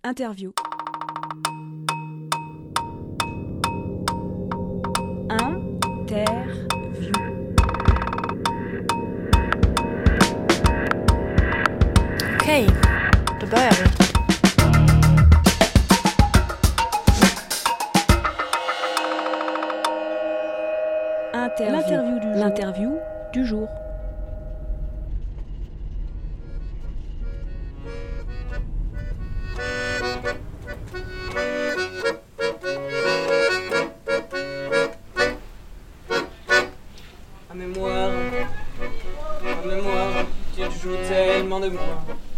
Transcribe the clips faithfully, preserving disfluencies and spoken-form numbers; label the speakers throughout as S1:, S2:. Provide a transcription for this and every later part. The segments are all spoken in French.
S1: Interview. Interview.
S2: Okej, då börjar vi.
S1: Interview. L'interview du jour. L'interview du jour.
S3: À mémoire, à mémoire, tu joues tellement de moi.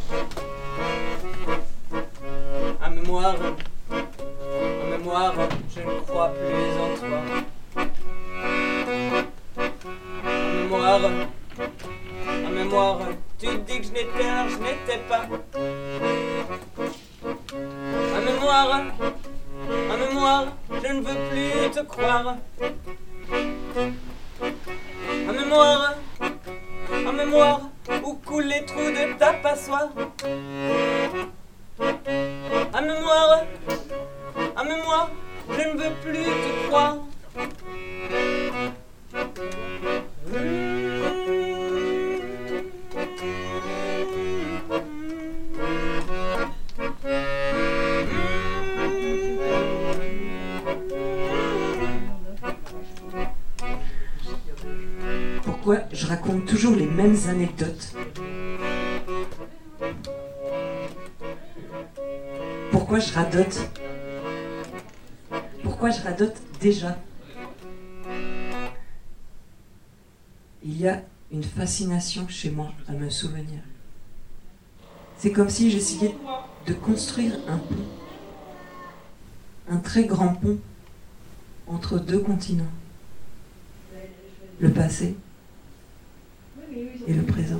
S3: À mémoire, à mémoire, je ne crois plus en toi. À mémoire, à mémoire, tu dis que je n'étais alors je n'étais pas. À mémoire, à mémoire, je ne veux plus te croire. À mémoire, à mémoire, où coulent les trous de ta passoire. À mémoire, à mémoire, je ne veux plus te croire.
S4: Pourquoi je raconte toujours les mêmes anecdotes? Pourquoi je radote? Pourquoi je radote déjà? Il y a une fascination chez moi à me souvenir. C'est comme si j'essayais de construire un pont, un très grand pont entre deux continents. Le passé et le présent.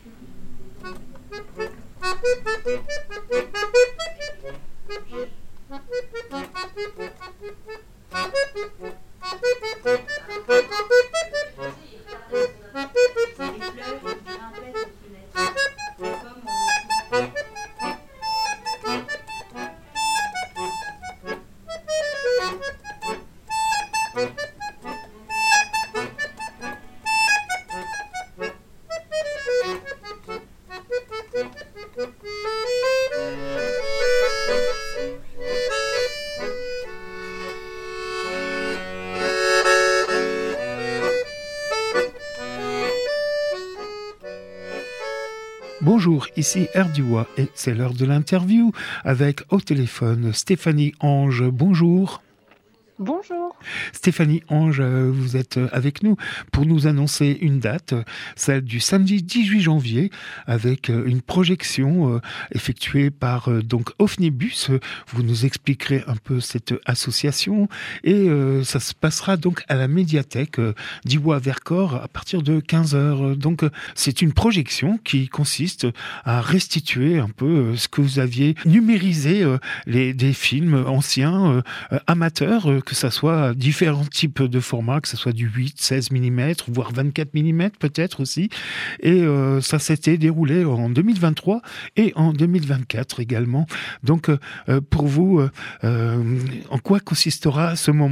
S5: Bonjour, ici Erdua et c'est l'heure de l'interview avec au téléphone Stéphanie Ange. Bonjour.
S6: Bonjour.
S5: Stéphanie Ange, vous êtes avec nous pour nous annoncer une date, celle du samedi dix-huit janvier, avec une projection effectuée par donc Ofnibus. Vous nous expliquerez un peu cette association et ça se passera donc à la médiathèque d'Iwa-Vercors à partir de quinze heures. Donc c'est une projection qui consiste à restituer un peu ce que vous aviez numérisé, les, des films anciens, amateurs, que ça soit différents types de formats, que ce soit du huit, seize millimètres, voire vingt-quatre millimètres peut-être aussi. Et euh, ça s'était déroulé en deux mille vingt-trois et en deux mille vingt-quatre également. Donc euh, pour vous, euh, en quoi consistera ce moment ?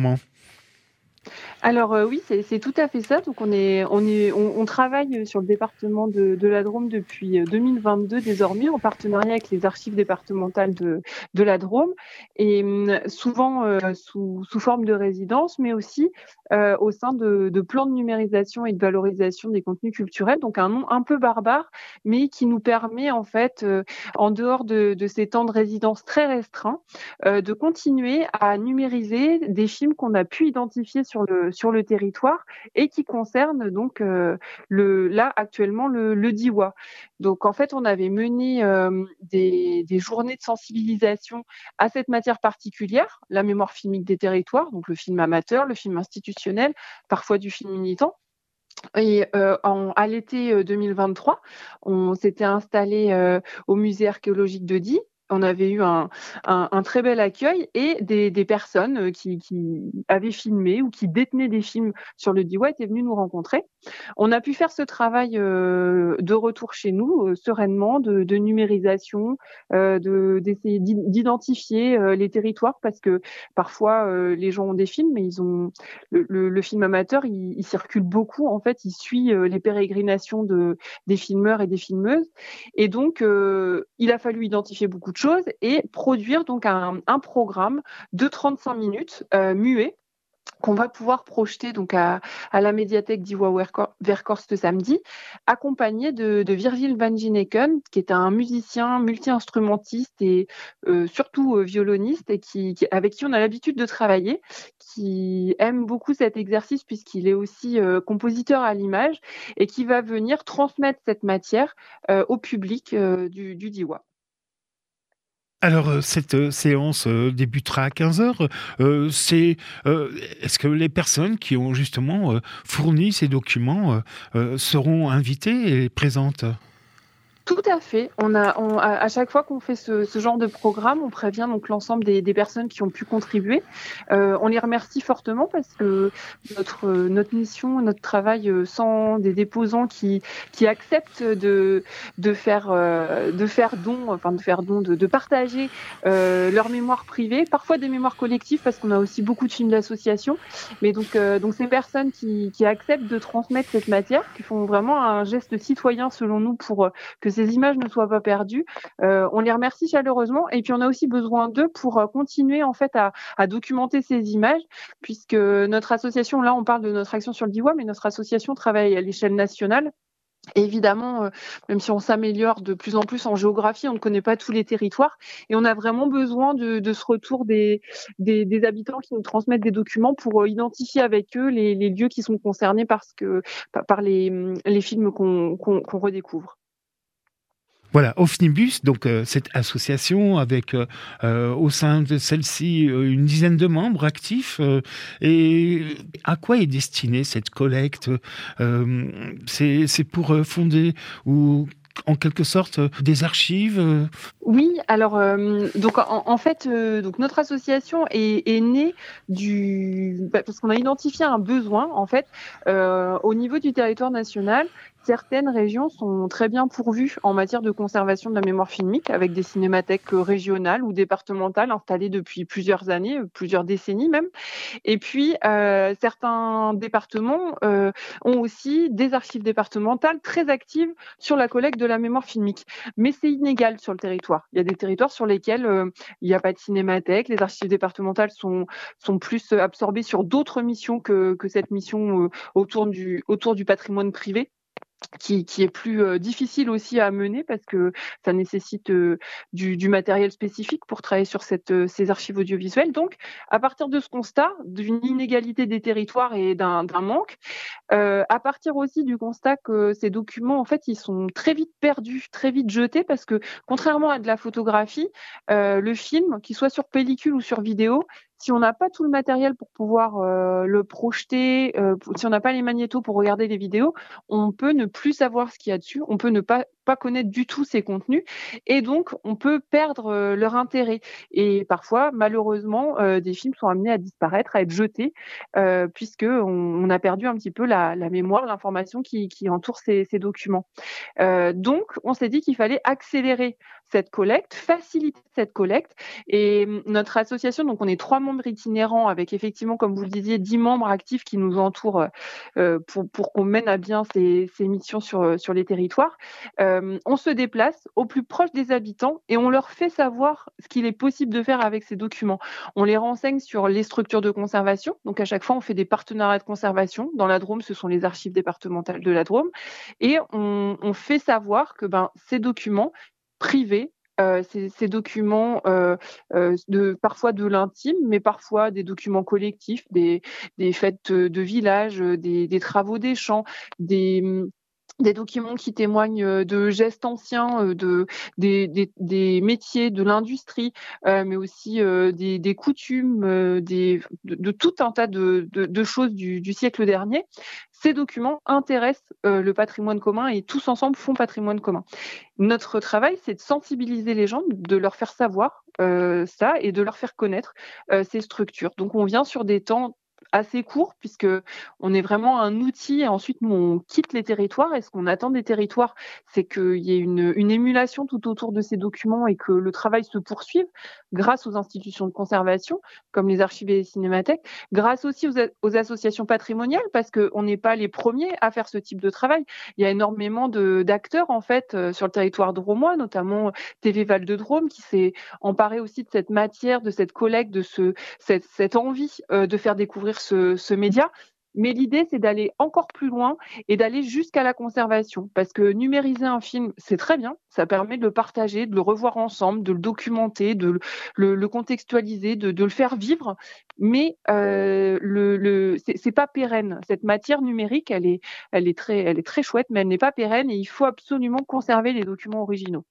S6: Alors euh, oui, c'est, c'est tout à fait ça. Donc on est, on est, on, on travaille sur le département de, de la Drôme depuis deux mille vingt-deux désormais, en partenariat avec les archives départementales de, de la Drôme, et souvent euh, sous, sous forme de résidence, mais aussi euh, au sein de, de plans de numérisation et de valorisation des contenus culturels. Donc un nom un peu barbare, mais qui nous permet en fait, euh, en dehors de, de ces temps de résidence très restreints, euh, de continuer à numériser des films qu'on a pu identifier sur le sur le territoire et qui concerne donc euh, le là actuellement le, le Diois. Donc en fait on avait mené euh, des, des journées de sensibilisation à cette matière particulière, la mémoire filmique des territoires, donc le film amateur, le film institutionnel, parfois du film militant. Et euh, en, à l'été deux mille vingt-trois, on s'était installé euh, au musée archéologique de Die. On avait eu un, un, un très bel accueil et des, des personnes qui, qui avaient filmé ou qui détenaient des films sur le Diois étaient venues nous rencontrer. On a pu faire ce travail euh, de retour chez nous, euh, sereinement, de, de numérisation, euh, de, d'essayer d'identifier euh, les territoires, parce que parfois euh, les gens ont des films, mais ils ont le, le, le film amateur, il, il circule beaucoup. En fait, il suit euh, les pérégrinations de des filmeurs et des filmeuses, et donc euh, il a fallu identifier beaucoup de choses et produire donc un, un programme de trente-cinq minutes euh, muet, qu'on va pouvoir projeter donc à, à la médiathèque d'Iwa Verkhorst ce samedi, accompagné de, de Virgil van Gineken, qui est un musicien multi-instrumentiste et euh, surtout euh, violoniste, et qui, qui, avec qui on a l'habitude de travailler, qui aime beaucoup cet exercice puisqu'il est aussi euh, compositeur à l'image, et qui va venir transmettre cette matière euh, au public euh, du, du Diois.
S5: Alors, euh, cette euh, séance euh, débutera à quinze heures. Euh, c'est, euh, est-ce que les personnes qui ont justement euh, fourni ces documents euh, euh, seront invitées et présentes ?
S6: Tout à fait. On a, on, à chaque fois qu'on fait ce, ce genre de programme, on prévient donc l'ensemble des, des personnes qui ont pu contribuer. Euh, on les remercie fortement parce que notre, notre mission, notre travail sans des déposants qui, qui acceptent de, de faire, euh, de faire don, enfin de faire don, de, de partager euh, leur mémoire privée, parfois des mémoires collectives parce qu'on a aussi beaucoup de films d'association. Mais donc, euh, donc ces personnes qui, qui acceptent de transmettre cette matière, qui font vraiment un geste citoyen selon nous pour que ces images ne soient pas perdues. Euh, on les remercie chaleureusement, et puis on a aussi besoin d'eux pour euh, continuer en fait à, à documenter ces images, puisque notre association, là on parle de notre action sur le Diois, mais notre association travaille à l'échelle nationale. Et évidemment, euh, même si on s'améliore de plus en plus en géographie, on ne connaît pas tous les territoires, et on a vraiment besoin de, de ce retour des, des, des habitants qui nous transmettent des documents pour euh, identifier avec eux les, les lieux qui sont concernés parce que, par les, les films qu'on, qu'on, qu'on redécouvre.
S5: Voilà, Ofnibus, donc euh, cette association avec euh, euh, au sein de celle-ci euh, une dizaine de membres actifs. Euh, et à quoi est destinée cette collecte ? euh, c'est, c'est pour euh, fonder ou en quelque sorte des archives ?
S6: Oui, alors euh, donc en, en fait euh, donc notre association est, est née du bah, parce qu'on a identifié un besoin en fait euh, au niveau du territoire national. Certaines régions sont très bien pourvues en matière de conservation de la mémoire filmique, avec des cinémathèques régionales ou départementales installées depuis plusieurs années, plusieurs décennies même. Et puis, euh, certains départements euh, ont aussi des archives départementales très actives sur la collecte de la mémoire filmique. Mais c'est inégal sur le territoire. Il y a des territoires sur lesquels euh, il n'y a pas de cinémathèque. Les archives départementales sont, sont plus absorbées sur d'autres missions que, que cette mission euh, autour du, autour du patrimoine privé. Qui, qui est plus euh, difficile aussi à mener parce que ça nécessite euh, du, du matériel spécifique pour travailler sur cette, euh, ces archives audiovisuelles. Donc, à partir de ce constat d'une inégalité des territoires et d'un, d'un manque, euh, à partir aussi du constat que ces documents, en fait, ils sont très vite perdus, très vite jetés parce que, contrairement à de la photographie, euh, le film, qu'il soit sur pellicule ou sur vidéo, si on n'a pas tout le matériel pour pouvoir euh, le projeter, euh, si on n'a pas les magnétos pour regarder les vidéos, on peut ne plus savoir ce qu'il y a dessus, on peut ne pas pas connaître du tout ces contenus, et donc on peut perdre euh, leur intérêt. Et parfois, malheureusement, euh, des films sont amenés à disparaître, à être jetés, euh, puisque on, on a perdu un petit peu la, la mémoire, l'information qui, qui entoure ces, ces documents. Euh, donc, on s'est dit qu'il fallait accélérer cette collecte, faciliter cette collecte, et notre association, donc on est trois membres itinérants avec effectivement, comme vous le disiez, dix membres actifs qui nous entourent euh, pour, pour qu'on mène à bien ces, ces missions sur, sur les territoires. Euh, on se déplace au plus proche des habitants et on leur fait savoir ce qu'il est possible de faire avec ces documents. On les renseigne sur les structures de conservation. Donc à chaque fois, on fait des partenariats de conservation. Dans la Drôme, ce sont les archives départementales de la Drôme. Et on, on fait savoir que ben, ces documents privés, Euh, ces, ces documents euh, euh, de, parfois de l'intime, mais parfois des documents collectifs, des, des fêtes de village, des, des travaux des champs, des, des documents qui témoignent de gestes anciens, de, des, des, des métiers, de l'industrie, euh, mais aussi euh, des, des coutumes, euh, des, de, de tout un tas de, de, de choses du, du siècle dernier. Ces documents intéressent euh, le patrimoine commun et tous ensemble font patrimoine commun. Notre travail, c'est de sensibiliser les gens, de leur faire savoir euh, ça et de leur faire connaître euh, ces structures. Donc, on vient sur des temps assez court puisque on est vraiment un outil et ensuite nous on quitte les territoires et ce qu'on attend des territoires, c'est qu'il y ait une, une émulation tout autour de ces documents et que le travail se poursuive grâce aux institutions de conservation comme les archives et les cinémathèques, grâce aussi aux, aux associations patrimoniales parce qu'on n'est pas les premiers à faire ce type de travail. Il y a énormément de, d'acteurs en fait euh, sur le territoire drômois, notamment T V Val de Drôme qui s'est emparé aussi de cette matière, de cette collecte, de ce, cette, cette envie euh, de faire découvrir ce, ce média. Mais l'idée, c'est d'aller encore plus loin et d'aller jusqu'à la conservation. Parce que numériser un film, c'est très bien. Ça permet de le partager, de le revoir ensemble, de le documenter, de le, le contextualiser, de, de le faire vivre. Mais euh, le, le, c'est, c'est pas pérenne. Cette matière numérique, elle est, elle est très, elle est très chouette, mais elle n'est pas pérenne et il faut absolument conserver les documents originaux.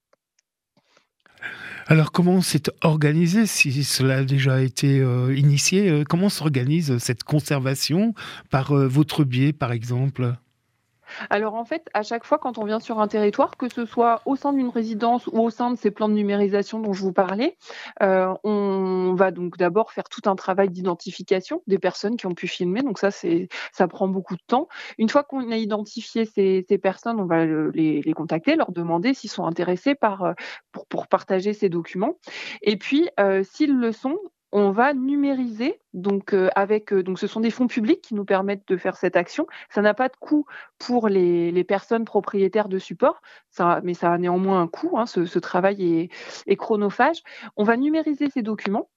S5: Alors, comment c'est organisé, si cela a déjà été euh, initié, euh, comment s'organise cette conservation par euh, votre biais, par exemple ?
S6: Alors en fait, à chaque fois quand on vient sur un territoire, que ce soit au sein d'une résidence ou au sein de ces plans de numérisation dont je vous parlais, euh, on va donc d'abord faire tout un travail d'identification des personnes qui ont pu filmer. Donc ça, c'est, ça prend beaucoup de temps. Une fois qu'on a identifié ces, ces personnes, on va les, les contacter, leur demander s'ils sont intéressés par, pour, pour partager ces documents. Et puis, euh, s'ils le sont, on va numériser, donc euh, avec euh, donc ce sont des fonds publics qui nous permettent de faire cette action. Ça n'a pas de coût pour les, les personnes propriétaires de supports, ça, mais ça a néanmoins un coût. Hein, ce, ce travail est, est chronophage. On va numériser ces documents.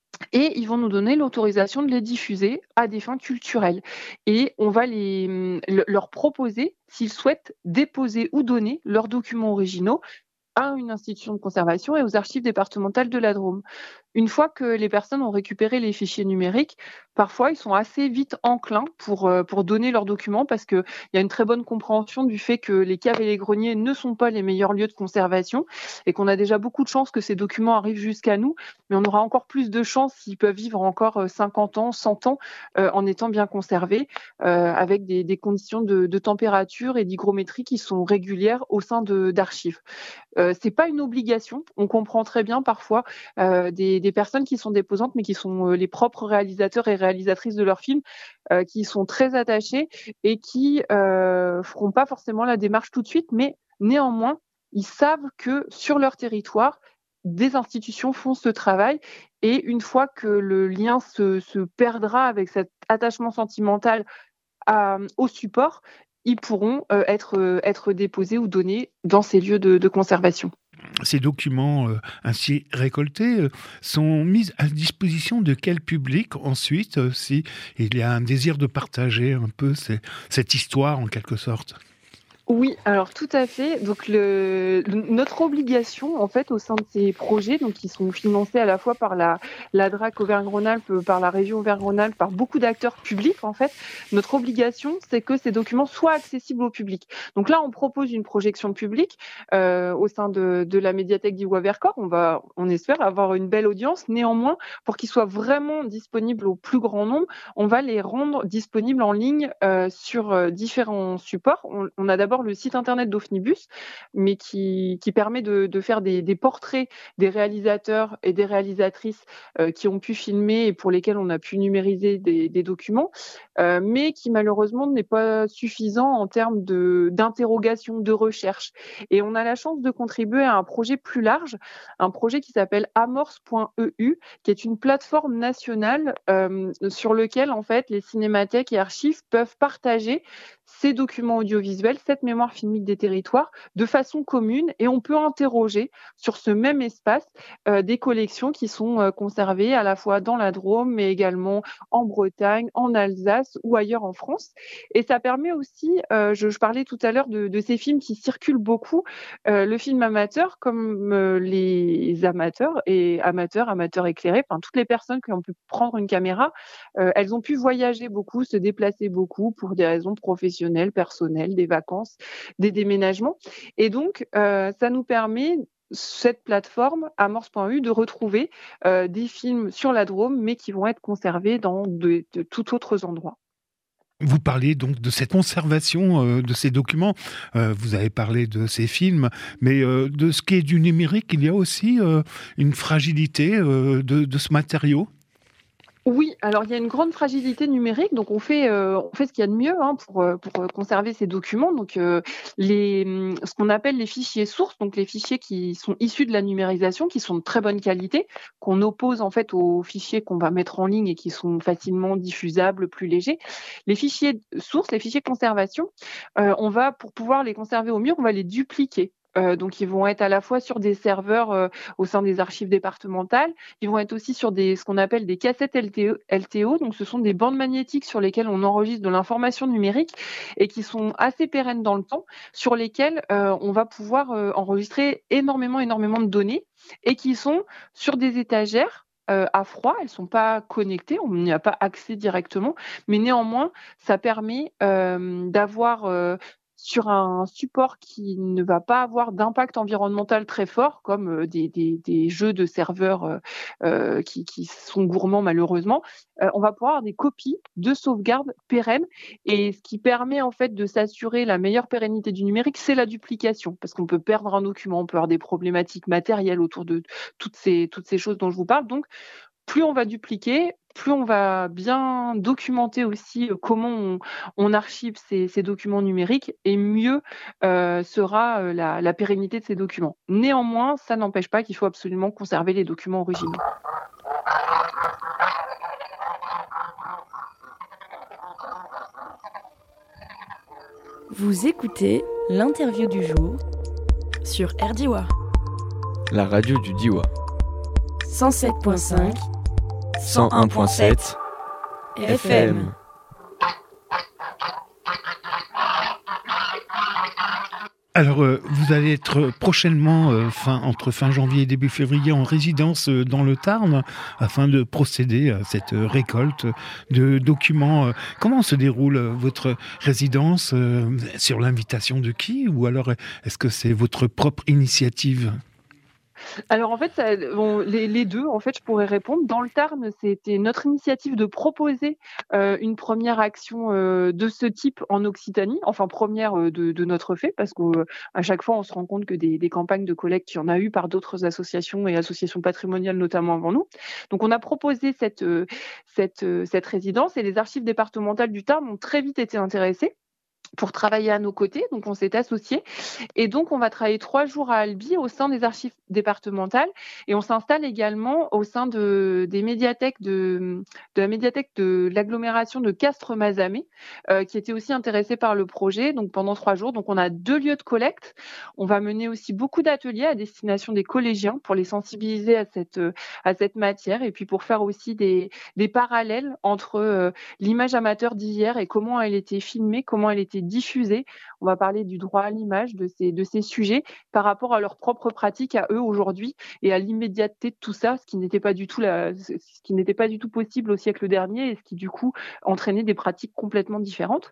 S6: Et ils vont nous donner l'autorisation de les diffuser à des fins culturelles. Et on va les, leur proposer, s'ils souhaitent déposer ou donner leurs documents originaux à une institution de conservation et aux archives départementales de la Drôme. Une fois que les personnes ont récupéré les fichiers numériques, parfois ils sont assez vite enclins pour, euh, pour donner leurs documents parce qu'il y a une très bonne compréhension du fait que les caves et les greniers ne sont pas les meilleurs lieux de conservation et qu'on a déjà beaucoup de chances que ces documents arrivent jusqu'à nous, mais on aura encore plus de chances s'ils peuvent vivre encore cinquante ans, cent ans euh, en étant bien conservés euh, avec des, des conditions de, de température et d'hygrométrie qui sont régulières au sein de, d'archives. Euh, c'est pas une obligation. On comprend très bien parfois euh, des, des personnes qui sont déposantes, mais qui sont euh, les propres réalisateurs et réalisatrices de leurs films, euh, qui sont très attachés et qui euh, feront pas forcément la démarche tout de suite, mais néanmoins, ils savent que sur leur territoire, des institutions font ce travail. Et une fois que le lien se, se perdra avec cet attachement sentimental à, au support, ils pourront euh, être, euh, être déposés ou donnés dans ces lieux de, de conservation.
S5: Ces documents euh, ainsi récoltés euh, sont mis à disposition de quel public ensuite, euh, si il y a un désir de partager un peu ces, cette histoire en quelque sorte ?
S6: Oui, alors tout à fait. Donc le, le, notre obligation en fait au sein de ces projets, donc qui sont financés à la fois par la, la D R A C Auvergne-Rhône-Alpes, par la région Auvergne-Rhône-Alpes, par beaucoup d'acteurs publics en fait, notre obligation c'est que ces documents soient accessibles au public. Donc là on propose une projection publique euh, au sein de, de la médiathèque d'Ivoire-Vercors. On va, on espère avoir une belle audience. Néanmoins, pour qu'ils soient vraiment disponibles au plus grand nombre, on va les rendre disponibles en ligne euh, sur euh, différents supports. On, on a d'abord le site internet d'Ofnibus, mais qui, qui permet de, de faire des, des portraits des réalisateurs et des réalisatrices euh, qui ont pu filmer et pour lesquels on a pu numériser des, des documents, euh, mais qui malheureusement n'est pas suffisant en termes de, d'interrogation, de recherche. Et on a la chance de contribuer à un projet plus large, un projet qui s'appelle amorce point e u, qui est une plateforme nationale euh, sur lequel en fait les cinémathèques et archives peuvent partager ces documents audiovisuels, cette mémoire filmique des territoires, de façon commune, et on peut interroger sur ce même espace euh, des collections qui sont euh, conservées à la fois dans la Drôme, mais également en Bretagne, en Alsace ou ailleurs en France. Et ça permet aussi, euh, je, je parlais tout à l'heure de, de ces films qui circulent beaucoup, euh, le film amateur, comme euh, les amateurs et amateurs, amateurs éclairés, enfin toutes les personnes qui ont pu prendre une caméra, euh, elles ont pu voyager beaucoup, se déplacer beaucoup pour des raisons professionnelles, personnelles, des vacances, des déménagements. Et donc, euh, ça nous permet, cette plateforme, amorce point e u, de retrouver euh, des films sur la Drôme, mais qui vont être conservés dans de, de tout autres endroits.
S5: Vous parlez donc de cette conservation euh, de ces documents. Euh, vous avez parlé de ces films, mais euh, de ce qui est du numérique, il y a aussi euh, une fragilité euh, de, de ce matériau.
S6: Oui, alors il y a une grande fragilité numérique, donc on fait, euh, on fait ce qu'il y a de mieux hein, pour, euh, pour euh, conserver ces documents. Donc euh, les, hum, ce qu'on appelle les fichiers sources, donc les fichiers qui sont issus de la numérisation, qui sont de très bonne qualité, qu'on oppose en fait aux fichiers qu'on va mettre en ligne et qui sont facilement diffusables, plus légers. Les fichiers sources, les fichiers de conservation, euh, on va pour pouvoir les conserver au mieux, on va les dupliquer. Euh, donc, ils vont être à la fois sur des serveurs euh, au sein des archives départementales. Ils vont être aussi sur des, ce qu'on appelle des cassettes L T O, L T O. Donc, ce sont des bandes magnétiques sur lesquelles on enregistre de l'information numérique et qui sont assez pérennes dans le temps, sur lesquelles euh, on va pouvoir euh, enregistrer énormément, énormément de données et qui sont sur des étagères euh, à froid, elles ne sont pas connectées, on n'y a pas accès directement, mais néanmoins, ça permet euh, d'avoir euh, sur un support qui ne va pas avoir d'impact environnemental très fort, comme euh, des, des, des jeux de serveurs euh, euh, qui, qui sont gourmands malheureusement, euh, on va pouvoir avoir des copies de sauvegarde pérennes. Et ce qui permet en fait de s'assurer la meilleure pérennité du numérique, c'est la duplication, parce qu'on peut perdre un document, on peut avoir des problématiques matérielles autour de toutes ces, toutes ces choses dont je vous parle. Donc, plus on va dupliquer, plus on va bien documenter aussi comment on, on archive ces, ces documents numériques et mieux euh, sera euh, la, la pérennité de ces documents. Néanmoins, ça n'empêche pas qu'il faut absolument conserver les documents originaux.
S1: Vous écoutez l'interview du jour sur R D I W A.
S7: La radio du Diois.
S1: cent sept virgule cinq
S7: cent un virgule sept F M.
S5: Alors, euh, vous allez être prochainement, euh, fin, entre fin janvier et début février, en résidence euh, dans le Tarn, afin de procéder à cette euh, récolte de documents. Euh, comment se déroule euh, votre résidence euh, sur l'invitation de qui? Ou alors, est-ce que c'est votre propre initiative?
S6: Alors en fait, ça, bon, les, les deux, en fait, je pourrais répondre. Dans le Tarn, c'était notre initiative de proposer euh, une première action euh, de ce type en Occitanie, enfin première euh, de, de notre fait, parce qu'à chaque fois, on se rend compte que des, des campagnes de collecte, il y en a eu par d'autres associations et associations patrimoniales notamment avant nous. Donc on a proposé cette, euh, cette, euh, cette résidence et les archives départementales du Tarn ont très vite été intéressées pour travailler à nos côtés, donc on s'est associés et donc on va travailler trois jours à Albi au sein des archives départementales et on s'installe également au sein de des médiathèques de, de la médiathèque de l'agglomération de Castres-Mazamet euh, qui était aussi intéressée par le projet, donc pendant trois jours. Donc on a deux lieux de collecte. On va mener aussi beaucoup d'ateliers à destination des collégiens pour les sensibiliser à cette à cette matière et puis pour faire aussi des des parallèles entre euh, l'image amateur d'hier et comment elle était filmée, comment elle était diffusée. On va parler du droit à l'image, de ces, de ces sujets par rapport à leur propre pratique à eux aujourd'hui et à l'immédiateté de tout ça, ce qui n'était pas du tout la, ce qui n'était pas du tout possible au siècle dernier et ce qui du coup entraînait des pratiques complètement différentes.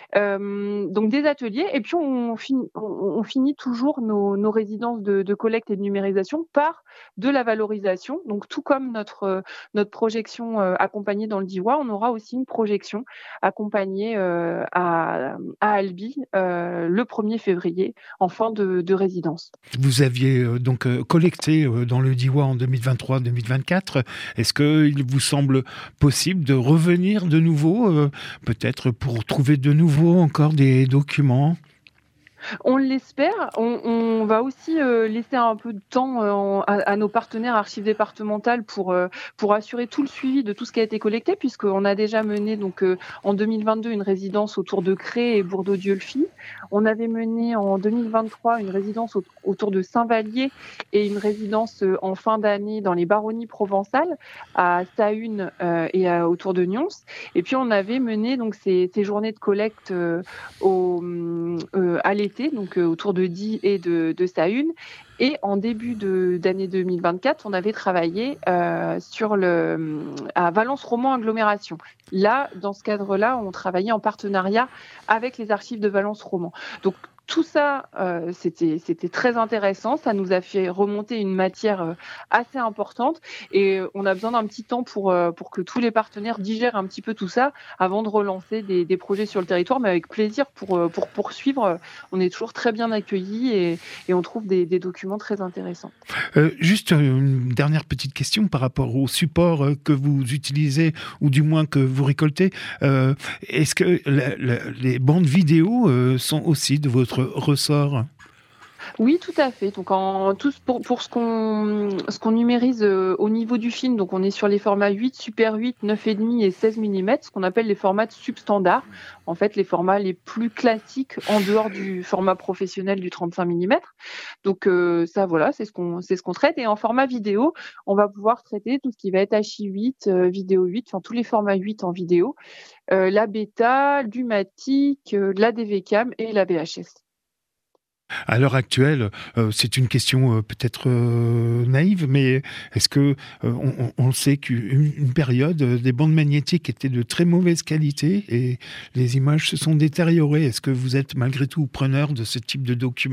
S6: Euh, donc des ateliers et puis on finit, on, on finit toujours nos, nos résidences de, de collecte et de numérisation par de la valorisation. Donc tout comme notre, notre projection euh, accompagnée dans le D I W A, on aura aussi une projection accompagnée euh, à, à Albi euh, le premier février en fin de, de résidence.
S5: Vous aviez euh, donc euh, collecté euh, dans le D I W A en deux mille vingt-trois deux mille vingt-quatre. Est-ce qu'il vous semble possible de revenir de nouveau, euh, peut-être pour trouver de nouveau encore des documents ?
S6: On l'espère. On, on va aussi euh, laisser un peu de temps euh, en, à, à nos partenaires archives départementales pour euh, pour assurer tout le suivi de tout ce qui a été collecté, puisqu'on a déjà mené donc euh, en deux mille vingt-deux une résidence autour de Cré et Bourdeau-Dieulefit. On avait mené en deux mille vingt-trois une résidence au, autour de Saint-Vallier et une résidence euh, en fin d'année dans les baronnies provençales à Sahune euh, et à, autour de Nyons. Et puis on avait mené donc ces, ces journées de collecte euh, au, euh, à l'été, donc euh, autour de Die et de, de Sahune. Et en début de, d'année deux mille vingt-quatre, on avait travaillé euh, sur le, à Valence Roman Agglomération. Là, dans ce cadre-là, on travaillait en partenariat avec les archives de Valence Roman. Donc, tout ça, euh, c'était, c'était très intéressant. Ça nous a fait remonter une matière euh, assez importante et euh, on a besoin d'un petit temps pour, euh, pour que tous les partenaires digèrent un petit peu tout ça avant de relancer des, des projets sur le territoire, mais avec plaisir pour, euh, pour poursuivre. On est toujours très bien accueillis et, et on trouve des, des documents très intéressants.
S5: Euh, juste une dernière petite question par rapport au support que vous utilisez ou du moins que vous récoltez. Euh, est-ce que la, la, les bandes vidéo euh, sont aussi de votre ressort ?
S6: Oui, tout à fait. Donc, en, tout, pour, pour ce qu'on, ce qu'on numérise euh, au niveau du film, donc on est sur les formats huit, Super huit, neuf virgule cinq et seize millimètres, ce qu'on appelle les formats substandards. En fait, les formats les plus classiques en dehors du format professionnel du trente-cinq millimètres. Donc, euh, ça, voilà, c'est ce qu'on, c'est ce qu'on traite. Et en format vidéo, on va pouvoir traiter tout ce qui va être H I huit, euh, vidéo huit, enfin tous les formats huit en vidéo, euh, la bêta, du Matic, euh, la D V Cam et la V H S.
S5: À l'heure actuelle, euh, c'est une question euh, peut-être euh, naïve, mais est-ce que euh, on, on sait qu'une une période, euh, des bandes magnétiques étaient de très mauvaise qualité et les images se sont détériorées. Est-ce que vous êtes malgré tout preneur de ce type de documents ?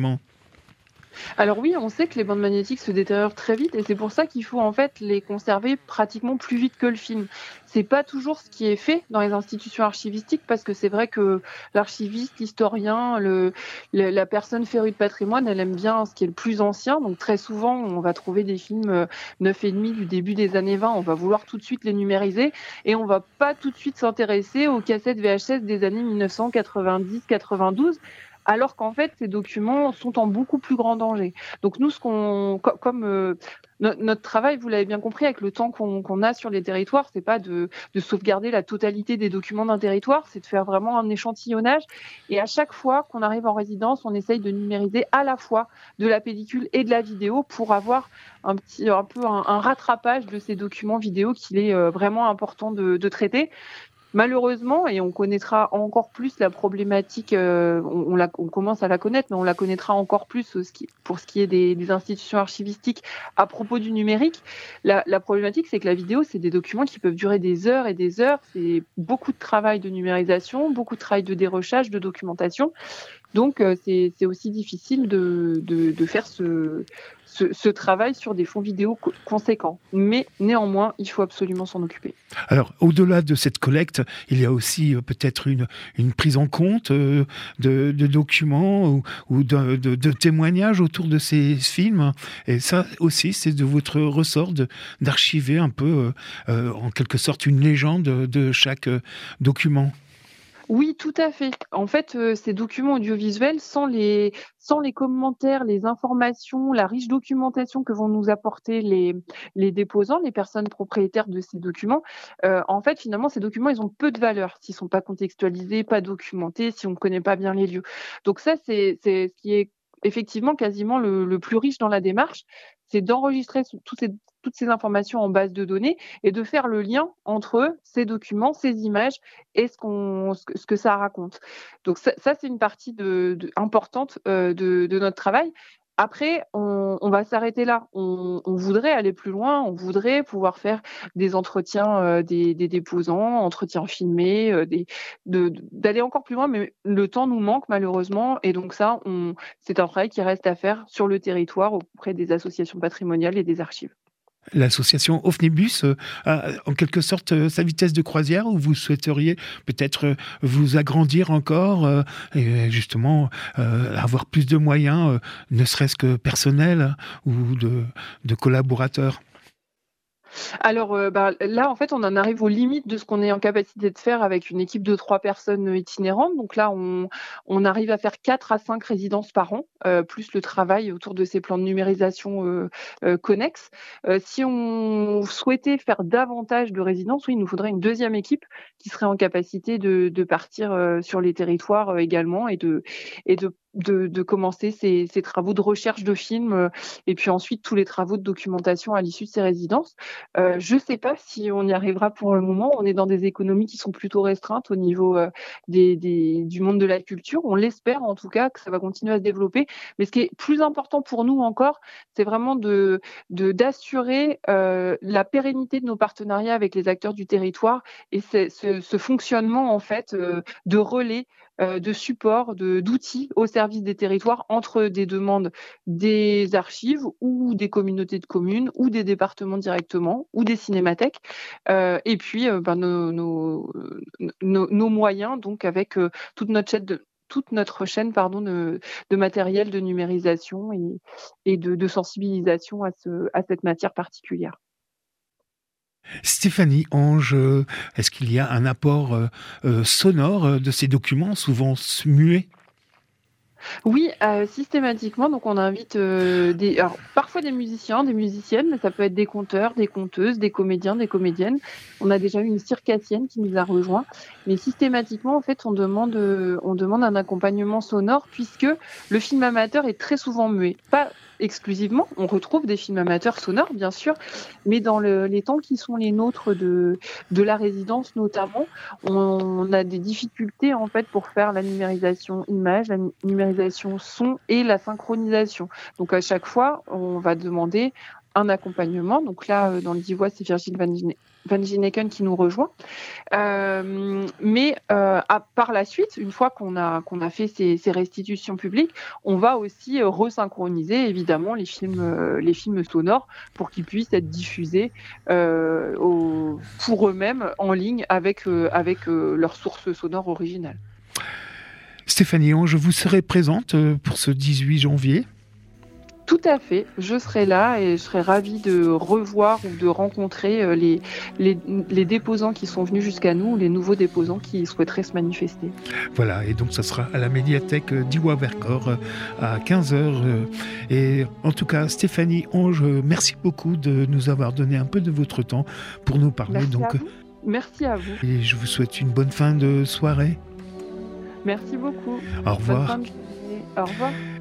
S6: Alors oui, on sait que les bandes magnétiques se détériorent très vite et c'est pour ça qu'il faut en fait les conserver pratiquement plus vite que le film. C'est pas toujours ce qui est fait dans les institutions archivistiques parce que c'est vrai que l'archiviste, l'historien, le, le, la personne férue de patrimoine, elle aime bien ce qui est le plus ancien. Donc très souvent, on va trouver des films neuf et demi du début des années vingt, on va vouloir tout de suite les numériser et on va pas tout de suite s'intéresser aux cassettes V H S des années mille neuf cent quatre-vingt-dix quatre-vingt-douze. Alors qu'en fait, ces documents sont en beaucoup plus grand danger. Donc nous, ce qu'on, comme euh, no, notre travail, vous l'avez bien compris, avec le temps qu'on, qu'on a sur les territoires, c'est pas de, de sauvegarder la totalité des documents d'un territoire, c'est de faire vraiment un échantillonnage. Et à chaque fois qu'on arrive en résidence, on essaye de numériser à la fois de la pellicule et de la vidéo pour avoir un petit, un peu un, un rattrapage de ces documents vidéo qu'il est euh, vraiment important de, de traiter. Malheureusement, et on connaîtra encore plus la problématique, euh, on, on, la, on commence à la connaître, mais on la connaîtra encore plus ce qui, pour ce qui est des, des institutions archivistiques à propos du numérique. La, la problématique, c'est que la vidéo, c'est des documents qui peuvent durer des heures et des heures. C'est beaucoup de travail de numérisation, beaucoup de travail de dérochage, de documentation. Donc, euh, c'est, c'est aussi difficile de, de, de faire ce, ce, ce travail sur des fonds vidéo co- conséquents. Mais néanmoins, il faut absolument s'en occuper.
S5: Alors, au-delà de cette collecte, il y a aussi euh, peut-être une, une prise en compte euh, de, de documents ou, ou de, de, de témoignages autour de ces films. Et ça aussi, c'est de votre ressort de, d'archiver un peu, euh, euh, en quelque sorte, une légende de chaque euh, document.
S6: Oui, tout à fait. En fait, euh, ces documents audiovisuels, sans les, sans les commentaires, les informations, la riche documentation que vont nous apporter les, les déposants, les personnes propriétaires de ces documents, euh, en fait, finalement, ces documents, ils ont peu de valeur s'ils sont pas contextualisés, pas documentés, si on ne connaît pas bien les lieux. Donc ça, c'est, c'est ce qui est effectivement quasiment le, le plus riche dans la démarche, c'est d'enregistrer toutes ces, toutes ces informations en base de données et de faire le lien entre ces documents, ces images et ce, qu'on, ce, que, ce que ça raconte. Donc ça, ça c'est une partie de, de, importante euh, de, de notre travail. Après, on, on va s'arrêter là. On, on voudrait aller plus loin, on voudrait pouvoir faire des entretiens euh, des, des déposants, entretiens filmés, euh, des, de, d'aller encore plus loin, mais le temps nous manque malheureusement. Et donc ça, on, c'est un travail qui reste à faire sur le territoire auprès des associations patrimoniales et des archives.
S5: L'association Ofnibus euh, a en quelque sorte euh, sa vitesse de croisière, ou vous souhaiteriez peut-être euh, vous agrandir encore euh, et justement euh, avoir plus de moyens, euh, ne serait-ce que personnels ou de, de collaborateurs?
S6: Alors euh, bah, là, en fait, on en arrive aux limites de ce qu'on est en capacité de faire avec une équipe de trois personnes itinérantes. Donc là, on, on arrive à faire quatre à cinq résidences par an, euh, plus le travail autour de ces plans de numérisation euh, euh, connexes. Euh, si on souhaitait faire davantage de résidences, oui, il nous faudrait une deuxième équipe qui serait en capacité de, de partir euh, sur les territoires euh, également et de, et de De, de commencer ces, ces travaux de recherche de films euh, et puis ensuite tous les travaux de documentation à l'issue de ces résidences. Euh, je ne sais pas si on y arrivera pour le moment. On est dans des économies qui sont plutôt restreintes au niveau euh, des, des, du monde de la culture. On l'espère en tout cas que ça va continuer à se développer. Mais ce qui est plus important pour nous encore, c'est vraiment de, de, d'assurer euh, la pérennité de nos partenariats avec les acteurs du territoire et c'est, ce, ce fonctionnement en fait euh, de relais euh, de support, de, d'outils au service des territoires entre des demandes des archives ou des communautés de communes ou des départements directement ou des cinémathèques. Euh, et puis, euh, ben, nos, nos, nos, nos moyens, donc avec euh, toute notre chaîne de toute notre chaîne pardon, de, de matériel de numérisation et, et de, de sensibilisation à, ce, à cette matière particulière.
S5: Stéphanie Ange, est-ce qu'il y a un apport euh, euh, sonore de ces documents, souvent muets ?
S6: Oui, euh, systématiquement. Donc, on invite euh, des, alors, parfois des musiciens, des musiciennes, mais ça peut être des conteurs, des conteuses, des comédiens, des comédiennes. On a déjà eu une circassienne qui nous a rejoint. Mais systématiquement, en fait, on demande, euh, on demande un accompagnement sonore puisque le film amateur est très souvent muet. Pas exclusivement, on retrouve des films amateurs sonores, bien sûr, mais dans le, les temps qui sont les nôtres de, de la résidence notamment, on, on a des difficultés en fait pour faire la numérisation image, la numérisation son et la synchronisation. Donc à chaque fois, on va demander un accompagnement. Donc là, dans le Divois, c'est Virgile Van, Gine- Van Gineken qui nous rejoint. Euh, mais euh, à, par la suite, une fois qu'on a, qu'on a fait ces, ces restitutions publiques, on va aussi euh, resynchroniser évidemment les films, euh, les films sonores pour qu'ils puissent être diffusés euh, au, pour eux-mêmes en ligne avec, euh, avec euh, leur source sonore originale.
S5: Stéphanie Ange, vous serez présente pour ce dix-huit janvier ?
S6: Tout à fait, je serai là et je serai ravie de revoir ou de rencontrer les, les, les déposants qui sont venus jusqu'à nous, les nouveaux déposants qui souhaiteraient se manifester.
S5: Voilà, et donc ça sera à la médiathèque d'Iwa-Vercors à quinze heures. Et en tout cas, Stéphanie Ange, merci beaucoup de nous avoir donné un peu de votre temps pour nous parler.
S6: Merci
S5: donc,
S6: à vous. Merci à vous.
S5: Et je vous souhaite une bonne fin de soirée.
S6: Merci beaucoup.
S5: Au revoir.
S6: Bonne fin de journée. Au revoir.